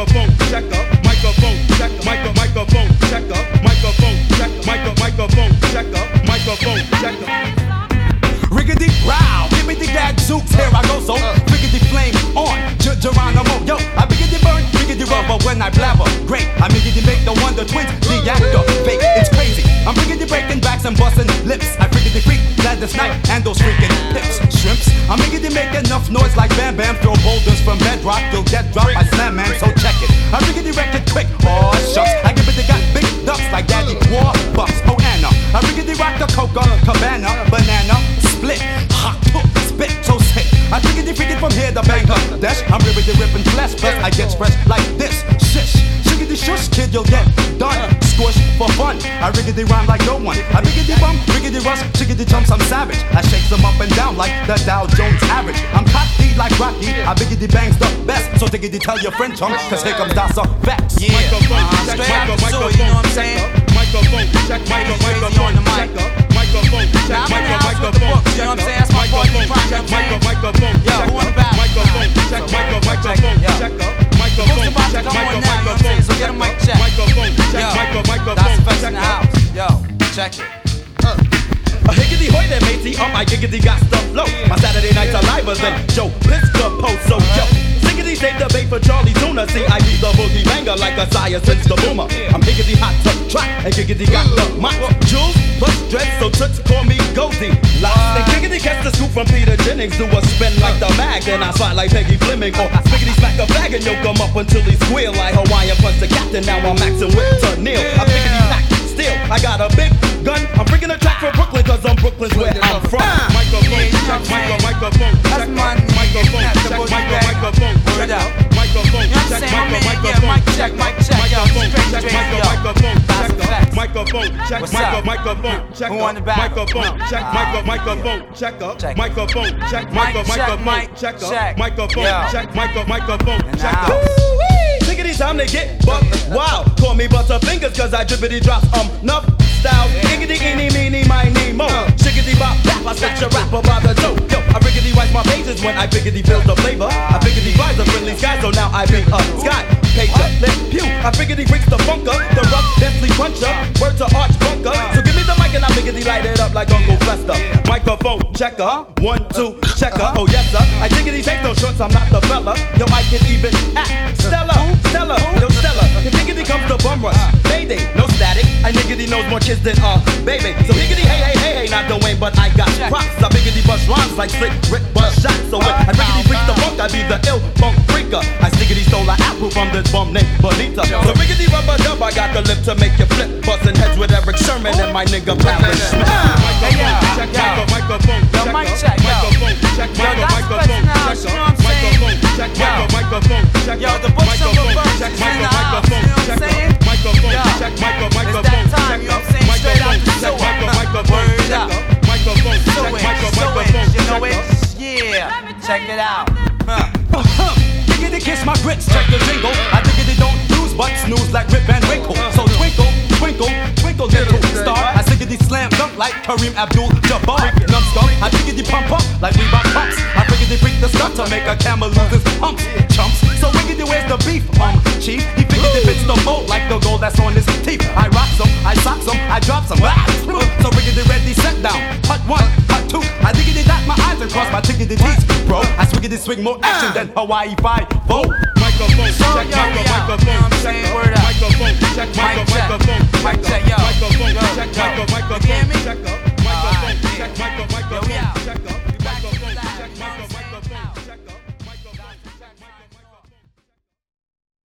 microphone checker, microphone checker, microphone checker, microphone checker, microphone checker, microphone checker. Riggedy row, give me the gadzooks, here I go, so riggedy flame on, Geronimo, yo, I biggity burn, riggedy rubber when I blabber, great, I biggity make the Wonder Twins, the actor, fake, it's crazy, I'm riggedy breaking backs and busting lips, I riggedy freak, Gladys Knight, and those freaking pips, shrimps, I'm riggedy make enough noise like Bam Bam, throw boulders from bedrock, you'll get dropped by Slam Man, so check it, I riggedy wreck it quick, oh shucks, I give it the got big ducks like Daddy War Bucks, oh Anna, I riggedy rock the Coca, Cabana, banana, split, hot, spit, so sick. I triggedy freaking from here to Bangladesh. I'm ribbity ripping flesh, plus I get fresh like this. Shish, shiggity shush, kid, you'll get done. Squish for fun. I riggedy rhyme like no one. I riggedy bum, riggedy rush, chiggity jumps, I'm savage. I shake them up and down like the Dow Jones average. I'm cocky like Rocky. I biggity bangs the best. So diggity tell your friend chum, cause here comes that's a facts. Yeah, straight out the sewer, you know what I'm saying? Microphone check, microphone check, microphone check, microphone check, you know what I'm saying? That's my part of the project, man. Microphone Yo, who on the back? microphone check, microphone check, microphone Books about to come on now, you know what I'm saying? So get a mic check. microphone check, Yo, microphone that's effects check. in the house. Yo, check it. A higgity hoy there, matey, on my giggity got stuff flow. My Saturday nights are live than Joe Piscopo, so yo. Siggity take the bait for Charlie Tuna. See, I be the boogie banger like a sire since the boomer. I'm higgity hot to track, and giggity got the mic. Jules plus dread, so toots call me Goldie. Lots and giggity catch the scoop from Peter Jennings. Do a spin like the mag, then I spot like Peggy Fleming. Or spiggity smack a bag and yoke him up until he squeal. Like Hawaiian punch the captain, now I'm maxing with to Neil. I biggity pack still, I got a big gun. I'm freaking a track for Brooklyn, cause I'm Brooklyn's where I'm from. Microphone check, microphone check, microphone check, microphone Word up. microphone check, Mic check, yo, straight, yo. microphone check, What's up? microphone check, Who on the back? microphone check, microphone check, Check. microphone check, Mic check, microphone mic check, check. microphone Yo. check, microphone In the check. house. Tickety time to get buck wild. Call me Butterfingers cause I drippity drops nuff style. Iggity eeny meeny miny mo. Shiggity bop bap, I snatch a rapper by the toe. Yo, I riggedy write my pages when I biggity build the flavor. I biggity flies a friendly sky, so now I be a sky pager. Let pew, I biggity freaks the funker, the rough deathly puncher. Word to arch bunker. So give me the mic and I biggity light it up like Uncle Fester. Microphone checker, 1, 2 checker. Oh yes sir, I diggity take no shorts, I'm not the fella. Yo, I can even act Stella, yo Stella. If diggity comes to bum rush, Mayday, no static. I niggity knows more kids than baby. So higgity hey, not the Wayne, but I got props. I biggity bust rhymes like slick Rick bust shots. So when I riggity freak the funk, I be the ill funk freaker. I stiggity stole an apple from this bum named Bonita. So riggity rubber dub, I got the lip to make you flip. Bustin' heads with Eric Sherman and my nigga Patrick Smith. Microphone check, Yo, mic check, yo. microphone check, Yo, that's microphone effects in the house, check, you know what I'm saying? microphone check, Yo. microphone check, Yo, the books on the verse check, is in the house, microphone you know what I'm check, saying? microphone Yo. check, It's microphone that time, you know what I'm saying? Straight out the sewer. microphone Word check, up. microphone check, microphone You know check. it? Yeah. Check it out. Diggity kiss my grits, check the jingle. I diggity don't use but snooze like Rip Van Winkle. So twinkle, twinkle, twinkle little star. I diggity slam dunk like Kareem Abdul-Jabbar. Numbskull, I diggity pump up like Reebok pumps. I diggity freak the stuff to make a camel lose his humps. Chumps, so wiggity where's the beef? Chief, he figured it fits the mold like the gold that's on his teeth. I rocks him, I socks him, I drops him. So wiggity ready, set down. Hut 1, hut 2. I diggity dot my eyes and cross my tiggity teeth, bro. I swiggity swing more action than Hawaii 5-0. Microphone check, microphone check, microphone